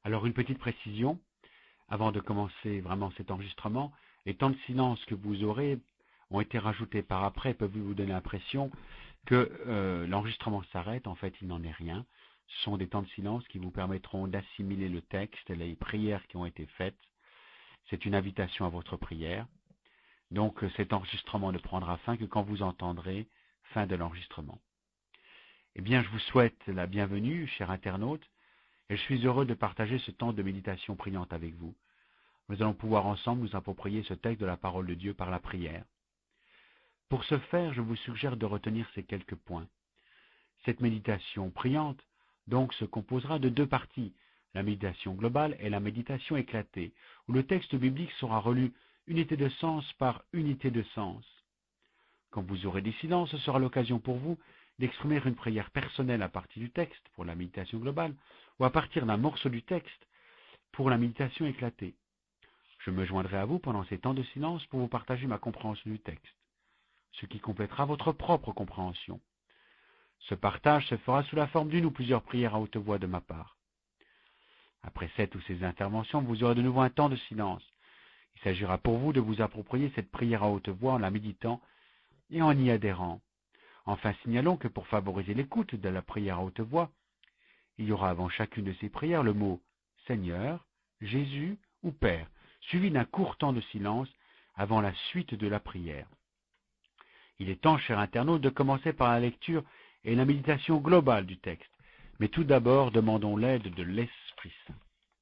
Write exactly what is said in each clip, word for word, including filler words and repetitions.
Alors une petite précision, avant de commencer vraiment cet enregistrement, les temps de silence que vous aurez ont été rajoutés par après et peuvent vous donner l'impression que euh, l'enregistrement s'arrête. En fait, il n'en est rien. Ce sont des temps de silence qui vous permettront d'assimiler le texte, les prières qui ont été faites. C'est une invitation à votre prière. Donc cet enregistrement ne prendra fin que quand vous entendrez fin de l'enregistrement. Eh bien, je vous souhaite la bienvenue, chers internautes, et je suis heureux de partager ce temps de méditation priante avec vous. Nous allons pouvoir ensemble nous approprier ce texte de la parole de Dieu par la prière. Pour ce faire, je vous suggère de retenir ces quelques points. Cette méditation priante, donc, se composera de deux parties, la méditation globale et la méditation éclatée, où le texte biblique sera relu unité de sens par unité de sens. Quand vous aurez des silences, ce sera l'occasion pour vous d'exprimer une prière personnelle à partir du texte pour la méditation globale, ou à partir d'un morceau du texte pour la méditation éclatée. Je me joindrai à vous pendant ces temps de silence pour vous partager ma compréhension du texte, ce qui complétera votre propre compréhension. Ce partage se fera sous la forme d'une ou plusieurs prières à haute voix de ma part. Après cette ou ces interventions, vous aurez de nouveau un temps de silence. Il s'agira pour vous de vous approprier cette prière à haute voix en la méditant et en y adhérant. Enfin, signalons que pour favoriser l'écoute de la prière à haute voix, il y aura avant chacune de ces prières le mot « Seigneur »,« Jésus » ou « Père », suivi d'un court temps de silence avant la suite de la prière. Il est temps, chers internautes, de commencer par la lecture et la méditation globale du texte. Mais tout d'abord, demandons l'aide de l'Esprit Saint.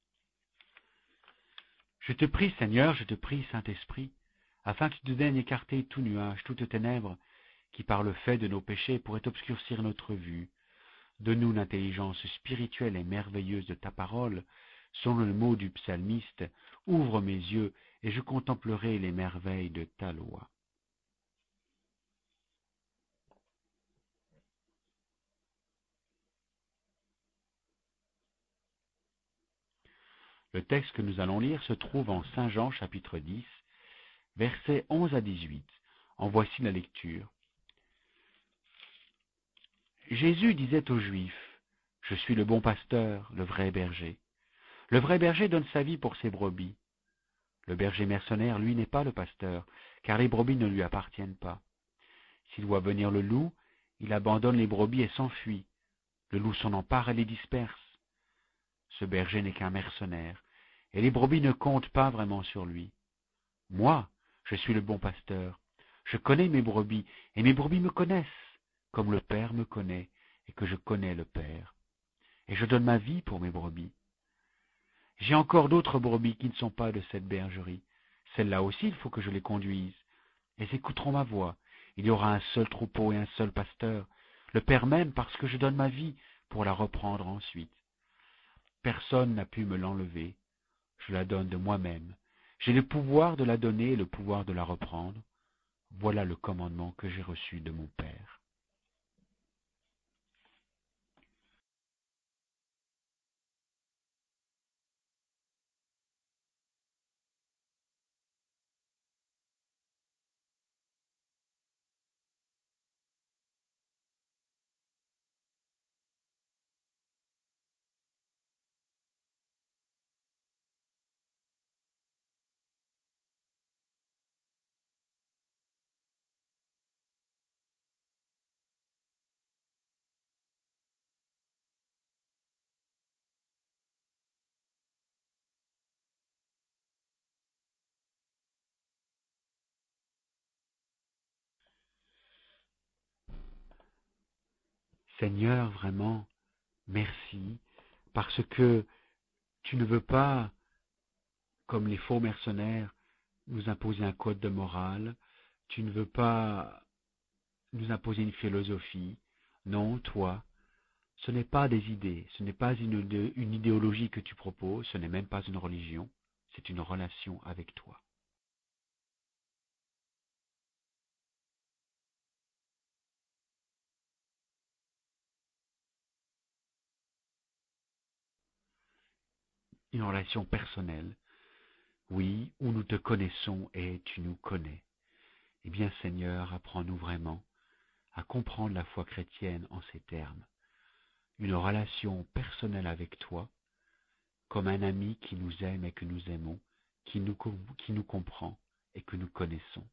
Je te prie, Seigneur, je te prie, Saint-Esprit, afin que tu te daignes écarter tout nuage, toute ténèbre, qui par le fait de nos péchés pourrait obscurcir notre vue. Donne-nous l'intelligence spirituelle et merveilleuse de ta parole, selon le mot du psalmiste, ouvre mes yeux et je contemplerai les merveilles de ta loi. Le texte que nous allons lire se trouve en Saint Jean chapitre dix, versets onze à dix-huit. En voici la lecture. Jésus disait aux Juifs, « Je suis le bon pasteur, le vrai berger. Le vrai berger donne sa vie pour ses brebis. Le berger mercenaire, lui, n'est pas le pasteur, car les brebis ne lui appartiennent pas. S'il voit venir le loup, il abandonne les brebis et s'enfuit. Le loup s'en empare et les disperse. Ce berger n'est qu'un mercenaire, et les brebis ne comptent pas vraiment sur lui. Moi, je suis le bon pasteur. Je connais mes brebis, et mes brebis me connaissent, comme le Père me connaît, et que je connais le Père. Et je donne ma vie pour mes brebis. J'ai encore d'autres brebis qui ne sont pas de cette bergerie. Celles-là aussi, il faut que je les conduise. Elles écouteront ma voix. Il y aura un seul troupeau et un seul pasteur, le Père même, parce que je donne ma vie pour la reprendre ensuite. Personne n'a pu me l'enlever. Je la donne de moi-même. J'ai le pouvoir de la donner et le pouvoir de la reprendre. Voilà le commandement que j'ai reçu de mon Père. Seigneur, vraiment, merci, parce que tu ne veux pas, comme les faux mercenaires, nous imposer un code de morale, tu ne veux pas nous imposer une philosophie. Non, toi, ce n'est pas des idées, ce n'est pas une, une idéologie que tu proposes, ce n'est même pas une religion, c'est une relation avec toi. Une relation personnelle, oui, où nous te connaissons et tu nous connais. Eh bien, Seigneur, apprends-nous vraiment à comprendre la foi chrétienne en ces termes. Une relation personnelle avec toi, comme un ami qui nous aime et que nous aimons, qui nous, qui nous comprend et que nous connaissons.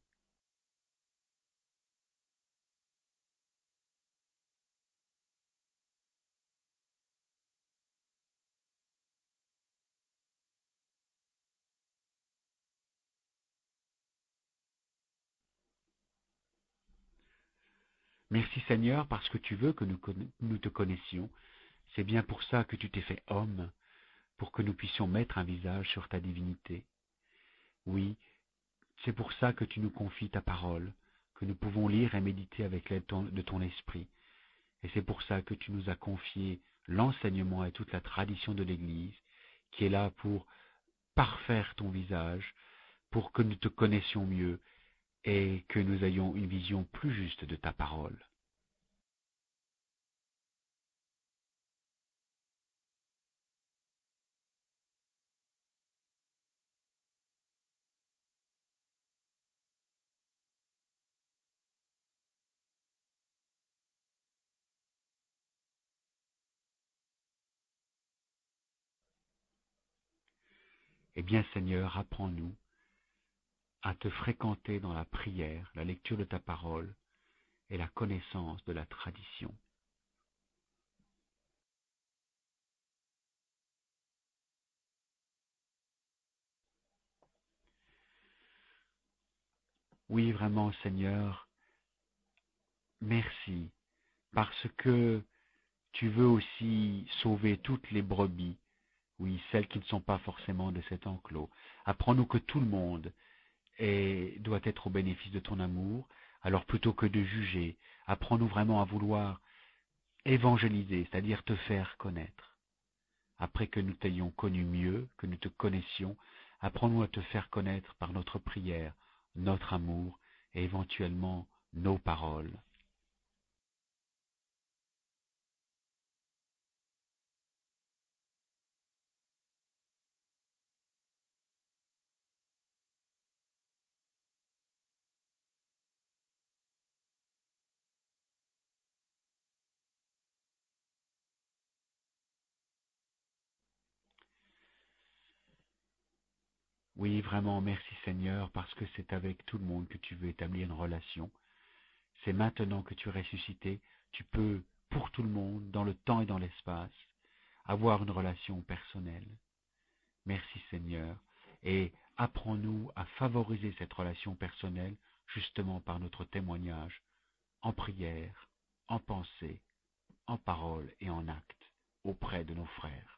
Merci Seigneur parce que tu veux que nous, nous te connaissions. C'est bien pour ça que tu t'es fait homme, pour que nous puissions mettre un visage sur ta divinité. Oui, c'est pour ça que tu nous confies ta parole, que nous pouvons lire et méditer avec l'aide de ton esprit. Et c'est pour ça que tu nous as confié l'enseignement et toute la tradition de l'Église, qui est là pour parfaire ton visage, pour que nous te connaissions mieux et que nous ayons une vision plus juste de ta parole. Eh bien Seigneur, apprends-nous à te fréquenter dans la prière, la lecture de ta parole et la connaissance de la tradition. Oui, vraiment Seigneur, merci, parce que tu veux aussi sauver toutes les brebis, oui, celles qui ne sont pas forcément de cet enclos. Apprends-nous que tout le monde est, doit être au bénéfice de ton amour, alors plutôt que de juger, apprends-nous vraiment à vouloir évangéliser, c'est-à-dire te faire connaître. Après que nous t'ayons connu mieux, que nous te connaissions, apprends-nous à te faire connaître par notre prière, notre amour et éventuellement nos paroles. Oui, vraiment, merci Seigneur, parce que c'est avec tout le monde que tu veux établir une relation. C'est maintenant que tu es ressuscité, tu peux, pour tout le monde, dans le temps et dans l'espace, avoir une relation personnelle. Merci Seigneur, et apprends-nous à favoriser cette relation personnelle justement par notre témoignage, en prière, en pensée, en parole et en acte, auprès de nos frères.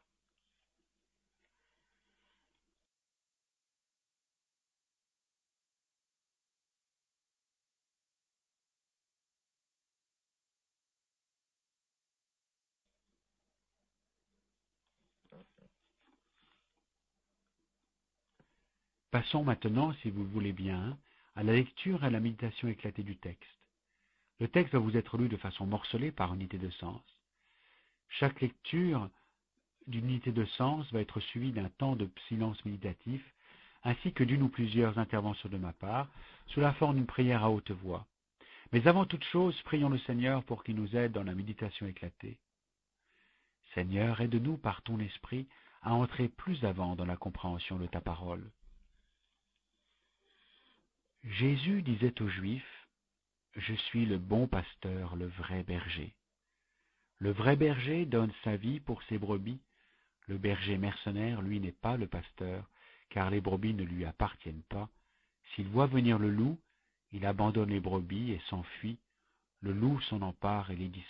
Passons maintenant, si vous le voulez bien, à la lecture et à la méditation éclatée du texte. Le texte va vous être lu de façon morcelée par unité de sens. Chaque lecture d'une unité de sens va être suivie d'un temps de silence méditatif, ainsi que d'une ou plusieurs interventions de ma part, sous la forme d'une prière à haute voix. Mais avant toute chose, prions le Seigneur pour qu'il nous aide dans la méditation éclatée. Seigneur, aide-nous par ton esprit à entrer plus avant dans la compréhension de ta parole. Jésus disait aux Juifs, « Je suis le bon pasteur, le vrai berger. Le vrai berger donne sa vie pour ses brebis. Le berger mercenaire, lui, n'est pas le pasteur, car les brebis ne lui appartiennent pas. S'il voit venir le loup, il abandonne les brebis et s'enfuit. Le loup s'en empare et les disperse. »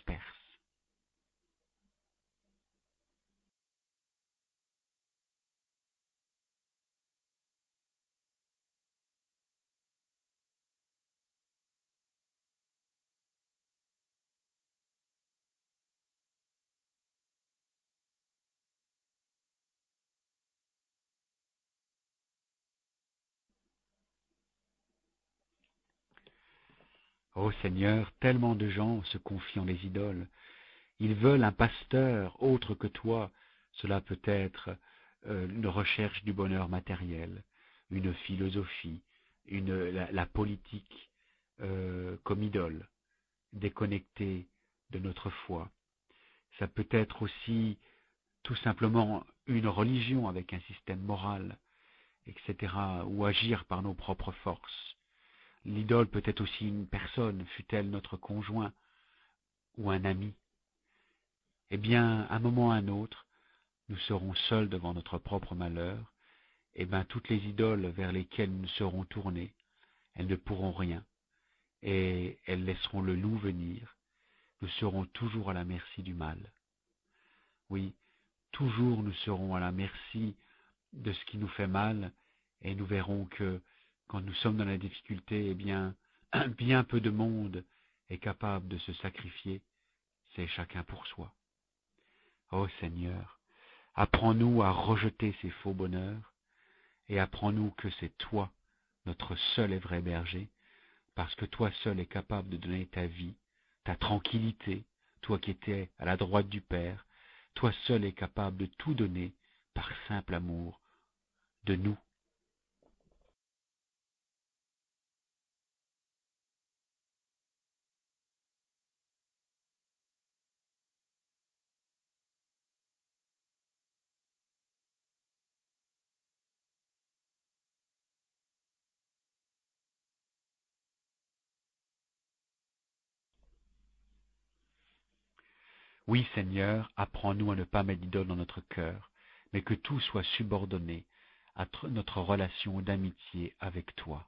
Ô Seigneur, tellement de gens se confient en les idoles. Ils veulent un pasteur autre que toi. Cela peut être euh, une recherche du bonheur matériel, une philosophie, une, la, la politique euh, comme idole, déconnectée de notre foi. Ça peut être aussi tout simplement une religion avec un système moral, et cetera, ou agir par nos propres forces. L'idole peut être aussi une personne, fût-elle notre conjoint ou un ami. Eh bien, à un moment ou à un autre, nous serons seuls devant notre propre malheur, et bien toutes les idoles vers lesquelles nous serons tournés, elles ne pourront rien, et elles laisseront le loup venir. Nous serons toujours à la merci du mal. Oui, toujours nous serons à la merci de ce qui nous fait mal, et nous verrons que quand nous sommes dans la difficulté, eh bien, bien peu de monde est capable de se sacrifier, c'est chacun pour soi. Ô Seigneur, apprends-nous à rejeter ces faux bonheurs, et apprends-nous que c'est toi, notre seul et vrai berger, parce que toi seul es capable de donner ta vie, ta tranquillité, toi qui étais à la droite du Père, toi seul es capable de tout donner par simple amour de nous. Oui, Seigneur, apprends-nous à ne pas mettre d'idole dans notre cœur, mais que tout soit subordonné à notre relation d'amitié avec toi.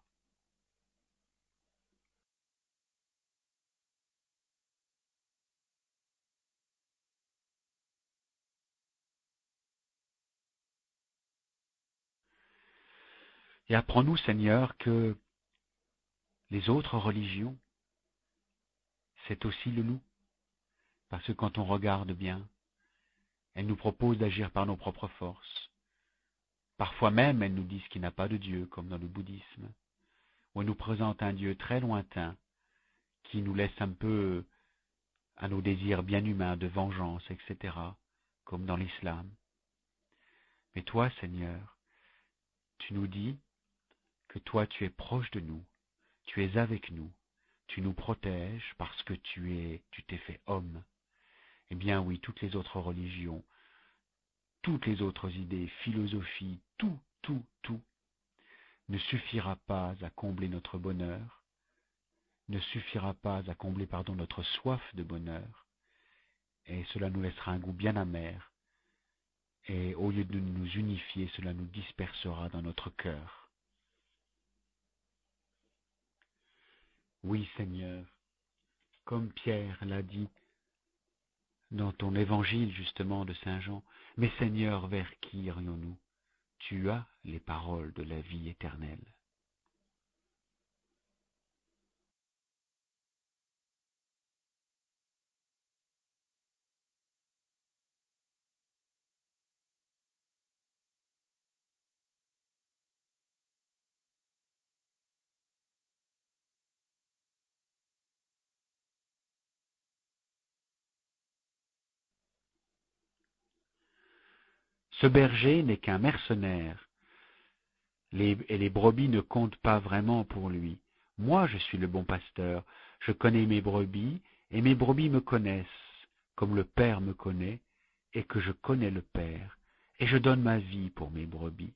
Et apprends-nous, Seigneur, que les autres religions, c'est aussi le loup, parce que quand on regarde bien, elles nous proposent d'agir par nos propres forces. Parfois même, elles nous disent qu'il n'y a pas de Dieu, comme dans le bouddhisme, où elles nous présentent un Dieu très lointain, qui nous laisse un peu à nos désirs bien humains de vengeance, et cetera, comme dans l'islam. Mais toi, Seigneur, tu nous dis que toi tu es proche de nous, tu es avec nous, tu nous protèges parce que tu es, tu t'es fait homme. Eh bien oui, toutes les autres religions, toutes les autres idées, philosophies, tout, tout, tout, ne suffira pas à combler notre bonheur, ne suffira pas à combler, pardon, notre soif de bonheur, et cela nous laissera un goût bien amer, et au lieu de nous unifier, cela nous dispersera dans notre cœur. Oui, Seigneur, comme Pierre l'a dit dans ton évangile justement de Saint Jean, mais Seigneur, vers qui irions-nous? Tu as les paroles de la vie éternelle. Ce berger n'est qu'un mercenaire, les, et les brebis ne comptent pas vraiment pour lui. Moi, je suis le bon pasteur, je connais mes brebis, et mes brebis me connaissent, comme le Père me connaît, et que je connais le Père, et je donne ma vie pour mes brebis.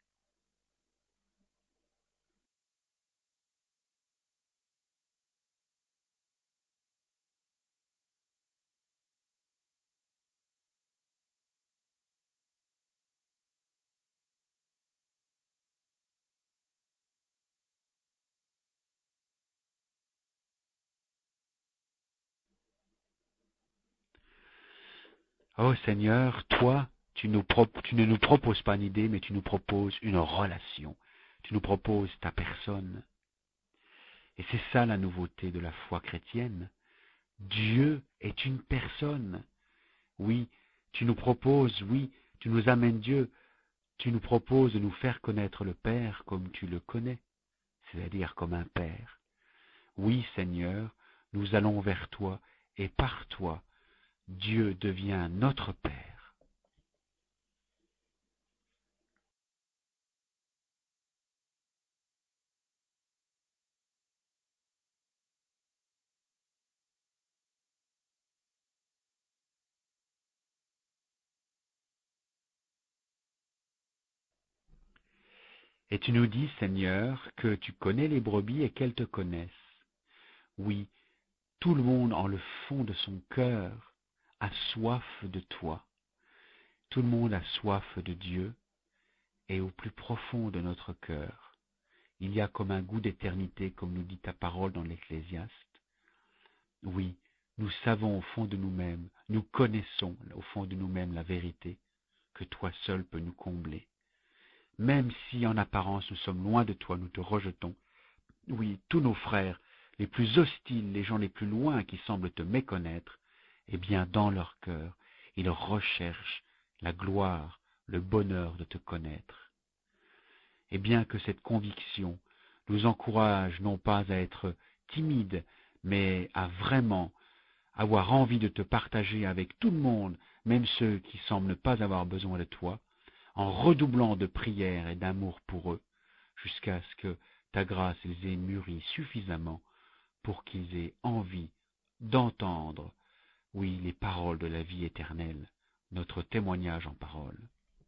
Oh Seigneur, toi, tu, nous tu ne nous proposes pas une idée, mais tu nous proposes une relation. Tu nous proposes ta personne. Et c'est ça la nouveauté de la foi chrétienne. Dieu est une personne. Oui, tu nous proposes, oui, tu nous amènes Dieu. Tu nous proposes de nous faire connaître le Père comme tu le connais, c'est-à-dire comme un Père. Oui, Seigneur, nous allons vers toi, et par toi, Dieu devient notre Père. Et tu nous dis, Seigneur, que tu connais les brebis et qu'elles te connaissent. Oui, tout le monde, en le fond de son cœur, a soif de toi. Tout le monde a soif de Dieu, et au plus profond de notre cœur, il y a comme un goût d'éternité, comme nous dit ta parole dans l'Ecclésiaste. Oui, nous savons au fond de nous-mêmes, nous connaissons au fond de nous-mêmes la vérité, que toi seul peux nous combler. Même si en apparence nous sommes loin de toi, nous te rejetons. Oui, tous nos frères, les plus hostiles, les gens les plus loin qui semblent te méconnaître, eh bien dans leur cœur, ils recherchent la gloire, le bonheur de te connaître. Et bien que cette conviction nous encourage non pas à être timides, mais à vraiment avoir envie de te partager avec tout le monde, même ceux qui semblent ne pas avoir besoin de toi, en redoublant de prières et d'amour pour eux, jusqu'à ce que ta grâce les ait mûris suffisamment pour qu'ils aient envie d'entendre, oui, les paroles de la vie éternelle, notre témoignage en parole.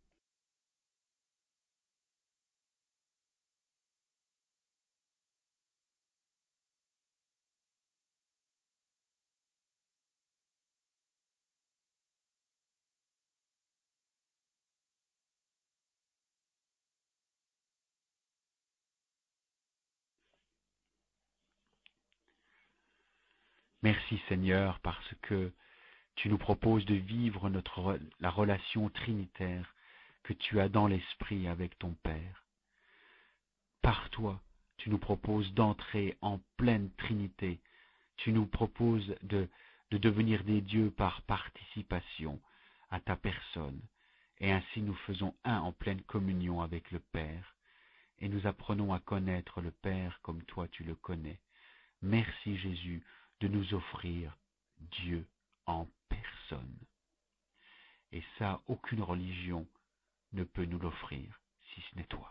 Merci Seigneur, parce que tu nous proposes de vivre notre, la relation trinitaire que tu as dans l'esprit avec ton Père. Par toi, tu nous proposes d'entrer en pleine Trinité. Tu nous proposes de, de devenir des dieux par participation à ta personne. Et ainsi nous faisons un en pleine communion avec le Père. Et nous apprenons à connaître le Père comme toi tu le connais. Merci Jésus de nous offrir Dieu en personne. Et ça, aucune religion ne peut nous l'offrir, si ce n'est toi.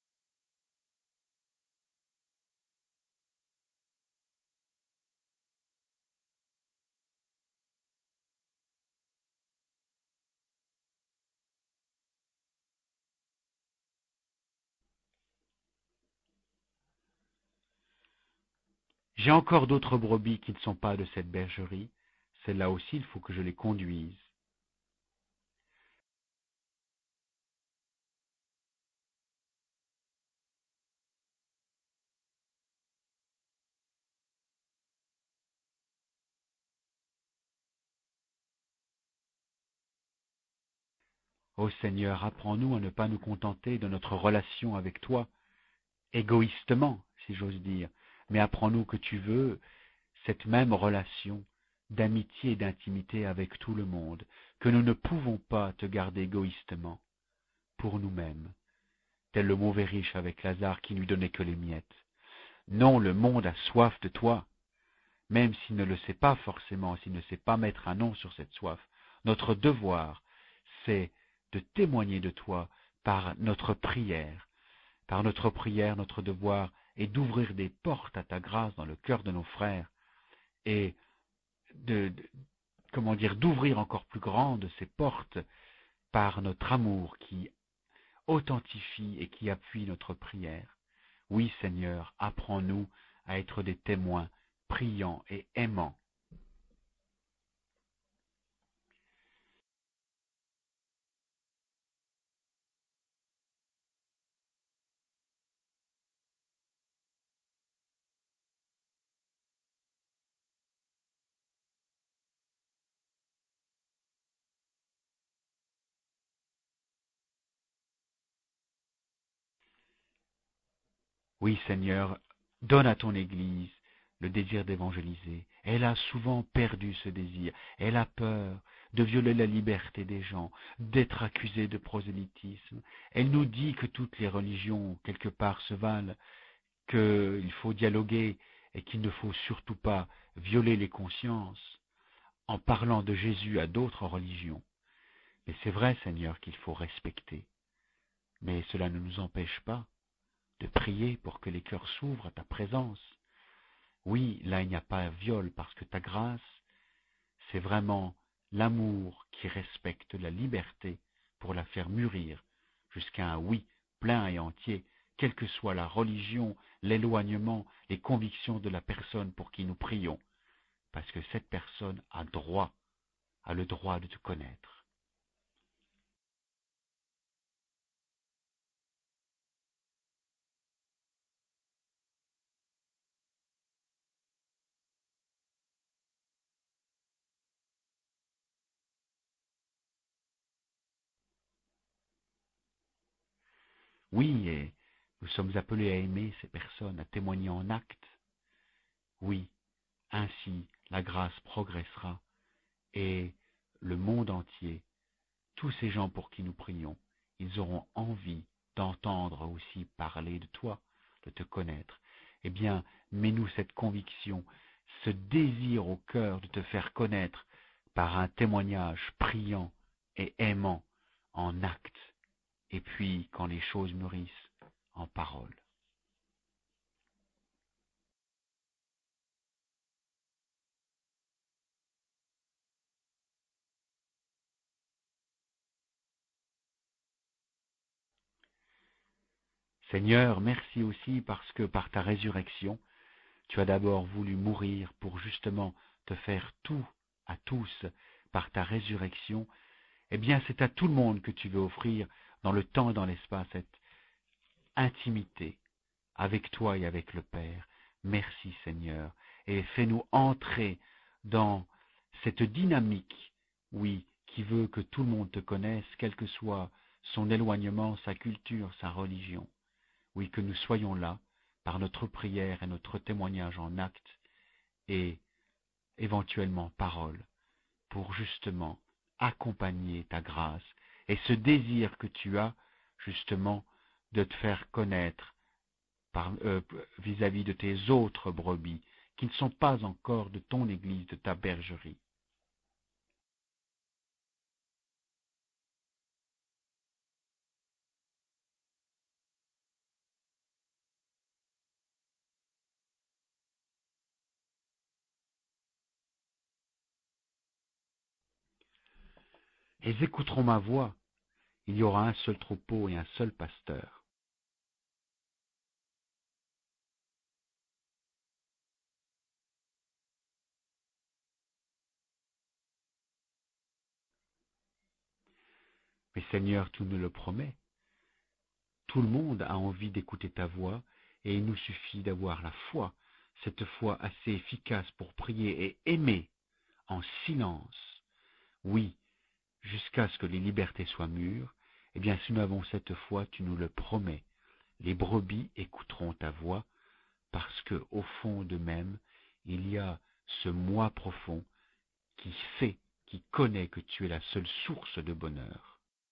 J'ai encore d'autres brebis qui ne sont pas de cette bergerie. Celles-là aussi, il faut que je les conduise. Ô Seigneur, apprends-nous à ne pas nous contenter de notre relation avec toi, égoïstement, si j'ose dire, mais apprends-nous que tu veux cette même relation d'amitié et d'intimité avec tout le monde, que nous ne pouvons pas te garder égoïstement pour nous-mêmes, tel le mauvais riche avec Lazare qui ne lui donnait que les miettes. Non, le monde a soif de toi, même s'il ne le sait pas forcément, s'il ne sait pas mettre un nom sur cette soif. Notre devoir, c'est de témoigner de toi par notre prière. Par notre prière, notre devoir est d'ouvrir des portes à ta grâce dans le cœur de nos frères et de, de comment dire, d'ouvrir encore plus grandes ces portes par notre amour qui authentifie et qui appuie notre prière. Oui, Seigneur, apprends-nous à être des témoins priants et aimants. Oui, Seigneur, donne à ton Église le désir d'évangéliser. Elle a souvent perdu ce désir. Elle a peur de violer la liberté des gens, d'être accusée de prosélytisme. Elle nous dit que toutes les religions, quelque part, se valent, qu'il faut dialoguer et qu'il ne faut surtout pas violer les consciences en parlant de Jésus à d'autres religions. Mais c'est vrai, Seigneur, qu'il faut respecter. Mais cela ne nous empêche pas de prier pour que les cœurs s'ouvrent à ta présence. Oui, là il n'y a pas viol parce que ta grâce, c'est vraiment l'amour qui respecte la liberté pour la faire mûrir jusqu'à un oui plein et entier quelle que soit la religion, l'éloignement, les convictions de la personne pour qui nous prions, parce que cette personne a droit, a le droit de te connaître. Oui, et nous sommes appelés à aimer ces personnes, à témoigner en actes. Oui, ainsi la grâce progressera et le monde entier, tous ces gens pour qui nous prions, ils auront envie d'entendre aussi parler de toi, de te connaître. Eh bien, mets-nous cette conviction, ce désir au cœur de te faire connaître par un témoignage priant et aimant en actes, et puis quand les choses mûrissent, en paroles. Seigneur, merci aussi parce que par ta résurrection, tu as d'abord voulu mourir pour justement te faire tout à tous par ta résurrection. Eh bien, c'est à tout le monde que tu veux offrir dans le temps et dans l'espace cette intimité avec toi et avec le Père. Merci Seigneur, et fais-nous entrer dans cette dynamique, oui, qui veut que tout le monde te connaisse, quel que soit son éloignement, sa culture, sa religion. Oui, que nous soyons là, par notre prière et notre témoignage en actes, et éventuellement parole, pour justement accompagner ta grâce et ce désir que tu as, justement, de te faire connaître par, euh, vis-à-vis de tes autres brebis, qui ne sont pas encore de ton Église, de ta bergerie. Ils écouteront ma voix. Il y aura un seul troupeau et un seul pasteur. Mais Seigneur, tu nous le promets. Tout le monde a envie d'écouter ta voix, et il nous suffit d'avoir la foi, cette foi assez efficace pour prier et aimer en silence. Oui, jusqu'à ce que les libertés soient mûres. Eh bien, si nous avons cette foi, tu nous le promets. Les brebis écouteront ta voix, parce que, au fond d'eux-mêmes, il y a ce moi profond qui sait, qui connaît que tu es la seule source de bonheur.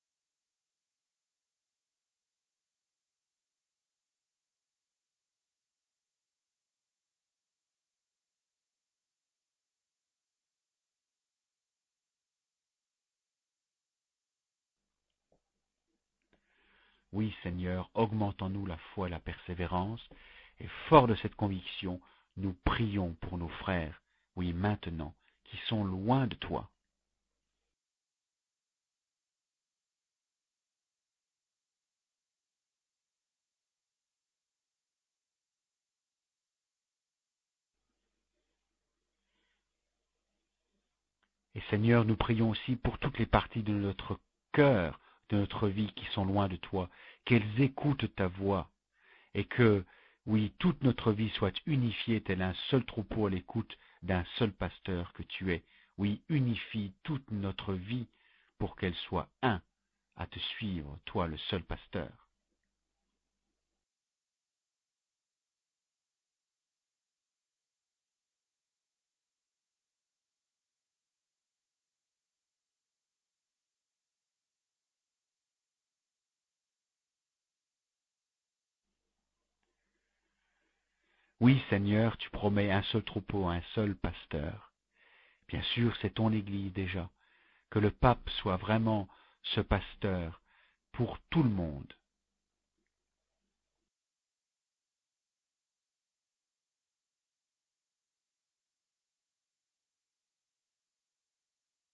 Oui, Seigneur, augmente en nous la foi et la persévérance, et fort de cette conviction, nous prions pour nos frères, oui, maintenant, qui sont loin de toi. Et Seigneur, nous prions aussi pour toutes les parties de notre cœur, de notre vie qui sont loin de toi, qu'elles écoutent ta voix, et que, oui, toute notre vie soit unifiée tel un seul troupeau à l'écoute d'un seul pasteur que tu es. Oui, unifie toute notre vie pour qu'elle soit un à te suivre, toi le seul pasteur. Oui, Seigneur, tu promets un seul troupeau, un seul pasteur. Bien sûr, c'est ton Église déjà. Que le pape soit vraiment ce pasteur pour tout le monde.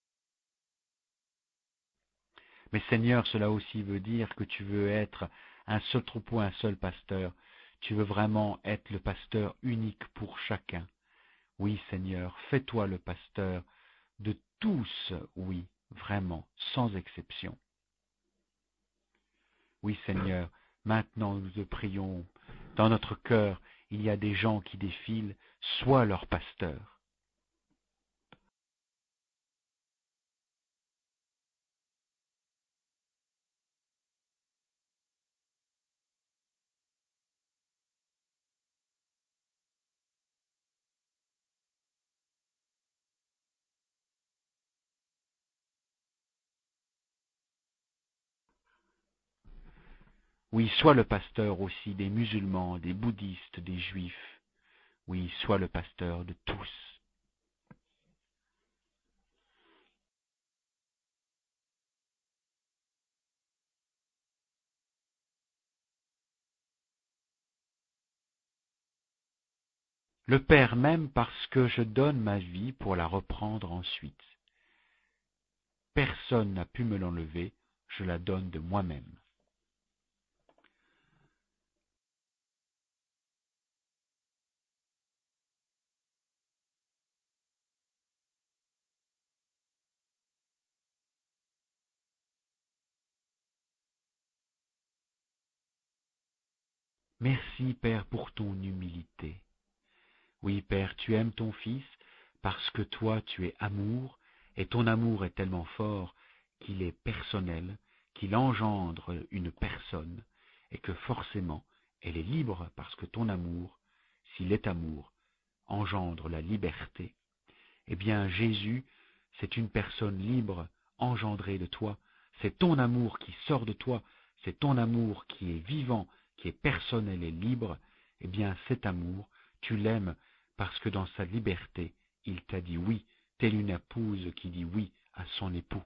Mais Seigneur, cela aussi veut dire que tu veux être un seul troupeau, un seul pasteur. Tu veux vraiment être le pasteur unique pour chacun. Oui, Seigneur, fais-toi le pasteur de tous, oui, vraiment, sans exception. Oui, Seigneur, maintenant nous te prions. Dans notre cœur, il y a des gens qui défilent, sois leur pasteur. Oui, sois le pasteur aussi des musulmans, des bouddhistes, des juifs. Oui, sois le pasteur de tous. Le Père m'aime parce que je donne ma vie pour la reprendre ensuite. Personne n'a pu me l'enlever, je la donne de moi-même. Merci, Père, pour ton humilité. Oui, Père, tu aimes ton Fils parce que toi, tu es amour, et ton amour est tellement fort qu'il est personnel, qu'il engendre une personne, et que forcément, elle est libre parce que ton amour, s'il est amour, engendre la liberté. Eh bien, Jésus, c'est une personne libre, engendrée de toi. C'est ton amour qui sort de toi. C'est ton amour qui est vivant, qui est personnel et libre. Eh bien, cet amour, tu l'aimes parce que dans sa liberté, il t'a dit oui, telle une épouse qui dit oui à son époux.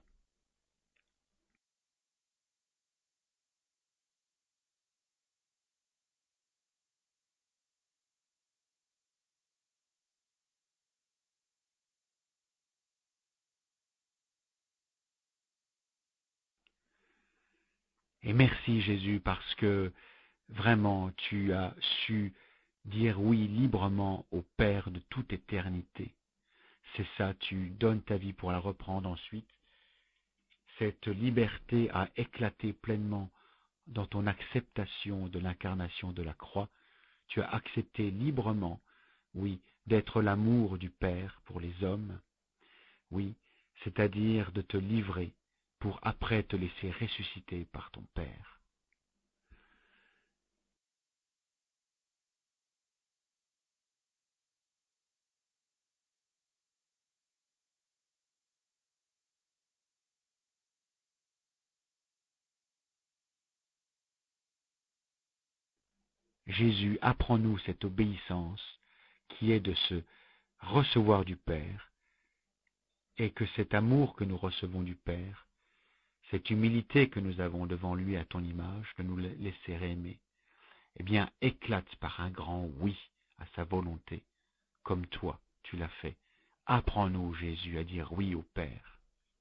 Et merci Jésus parce que vraiment tu as su dire oui librement au Père de toute éternité. C'est ça, tu donnes ta vie pour la reprendre ensuite. Cette liberté a éclaté pleinement dans ton acceptation de l'incarnation de la croix. Tu as accepté librement, oui, d'être l'amour du Père pour les hommes, oui, c'est-à-dire de te livrer pour après te laisser ressusciter par ton Père. Jésus, apprends-nous cette obéissance qui est de se recevoir du Père, et que cet amour que nous recevons du Père, cette humilité que nous avons devant lui à ton image, de nous laisser aimer, eh bien, éclate par un grand oui à sa volonté, comme toi tu l'as fait. Apprends-nous, Jésus, à dire oui au Père.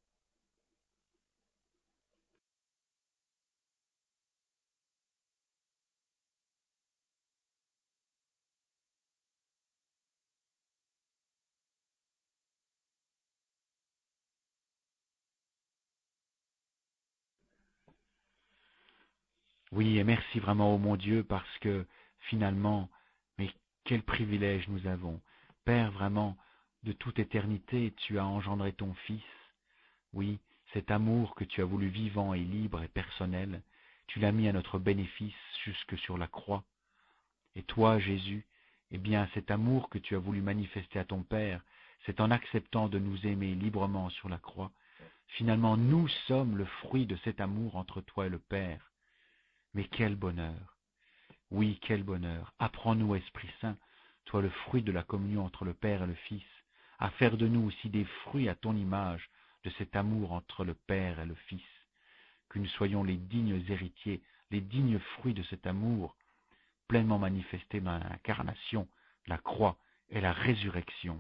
Oui, et merci vraiment, ô mon Dieu, parce que finalement, mais quel privilège nous avons. Père, vraiment, de toute éternité, tu as engendré ton Fils. Oui, cet amour que tu as voulu vivant et libre et personnel, tu l'as mis à notre bénéfice jusque sur la croix. Et toi, Jésus, eh bien, cet amour que tu as voulu manifester à ton Père, c'est en acceptant de nous aimer librement sur la croix. Finalement, nous sommes le fruit de cet amour entre toi et le Père. Mais quel bonheur! Oui, quel bonheur! Apprends-nous, Esprit Saint, toi le fruit de la communion entre le Père et le Fils, à faire de nous aussi des fruits à ton image de cet amour entre le Père et le Fils, que nous soyons les dignes héritiers, les dignes fruits de cet amour, pleinement manifesté dans l'incarnation, la croix et la résurrection.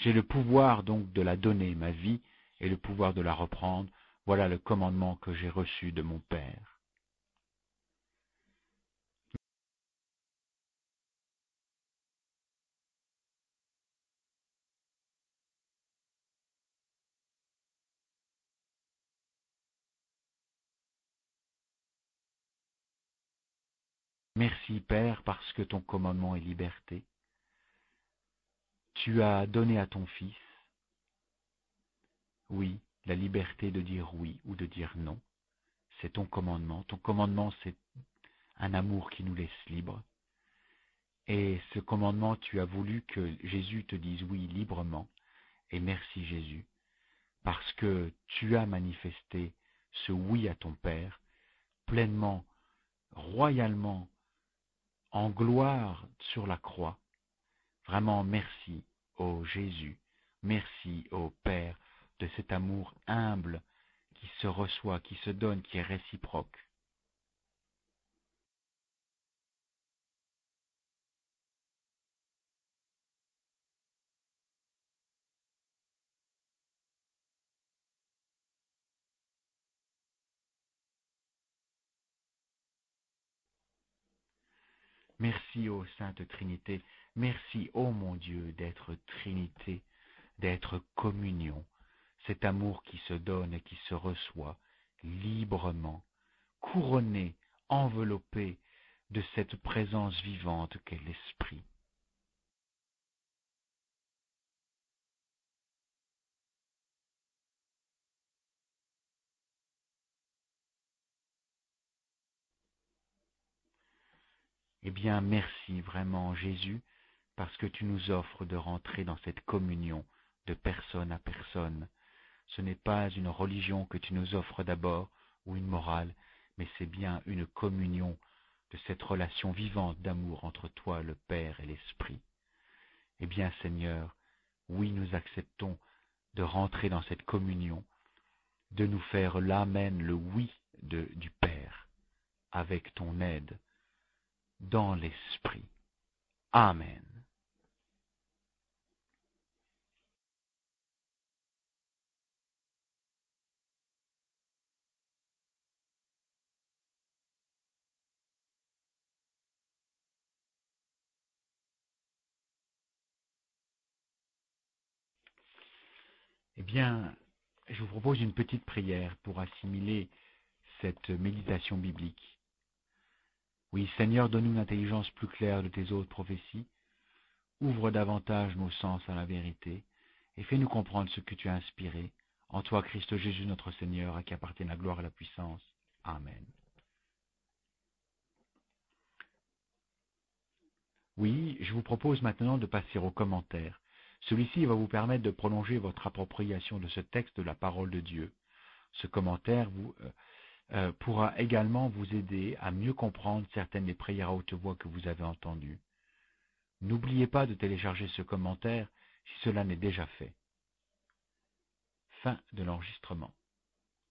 J'ai le pouvoir donc de la donner, ma vie, et le pouvoir de la reprendre. Voilà le commandement que j'ai reçu de mon Père. Merci, Père, parce que ton commandement est liberté. Tu as donné à ton Fils, oui, la liberté de dire oui ou de dire non. C'est ton commandement. Ton commandement, c'est un amour qui nous laisse libres. Et ce commandement, tu as voulu que Jésus te dise oui librement. Et merci Jésus, parce que tu as manifesté ce oui à ton Père, pleinement, royalement, en gloire sur la croix. Vraiment merci, ô Jésus, merci, ô Père, de cet amour humble qui se reçoit, qui se donne, qui est réciproque. Merci, ô Sainte Trinité, merci, ô mon Dieu, d'être Trinité, d'être communion, cet amour qui se donne et qui se reçoit librement, couronné, enveloppé de cette présence vivante qu'est l'Esprit. Eh bien, merci vraiment Jésus, parce que tu nous offres de rentrer dans cette communion de personne à personne. Ce n'est pas une religion que tu nous offres d'abord, ou une morale, mais c'est bien une communion de cette relation vivante d'amour entre toi, le Père et l'Esprit. Eh bien, Seigneur, oui, nous acceptons de rentrer dans cette communion, de nous faire l'amen, le oui de, du Père, avec ton aide, dans l'Esprit. Amen. Eh bien, je vous propose une petite prière pour assimiler cette méditation biblique. Oui, Seigneur, donne-nous une intelligence plus claire de tes autres prophéties, ouvre davantage nos sens à la vérité, et fais-nous comprendre ce que tu as inspiré, en toi, Christ Jésus, notre Seigneur, à qui appartiennent la gloire et la puissance. Amen. Oui, je vous propose maintenant de passer aux commentaires. Celui-ci va vous permettre de prolonger votre appropriation de ce texte de la parole de Dieu. Ce commentaire vous, euh, euh, pourra également vous aider à mieux comprendre certaines des prières à haute voix que vous avez entendues. N'oubliez pas de télécharger ce commentaire si cela n'est déjà fait. Fin de l'enregistrement.